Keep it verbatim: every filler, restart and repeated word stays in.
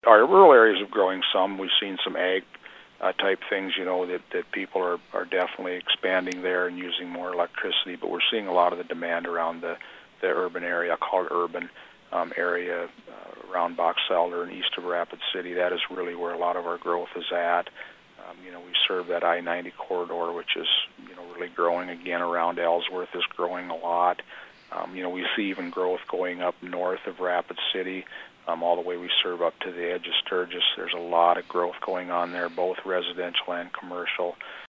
our rural areas have growing some. We've seen some ag uh, type things, you know, that, that people are, are definitely expanding there and using more electricity, but we're seeing a lot of the demand around the, the urban area, called urban um, area, uh, around Box Elder and east of Rapid City. That is really where a lot of our growth is at. Um, you know, we serve that I ninety corridor, which is, you know, really growing again. Around Ellsworth is growing a lot. Um, you know, we see even growth going up north of Rapid City, um, all the way we serve up to the edge of Sturgis. There's a lot of growth going on there, both residential and commercial.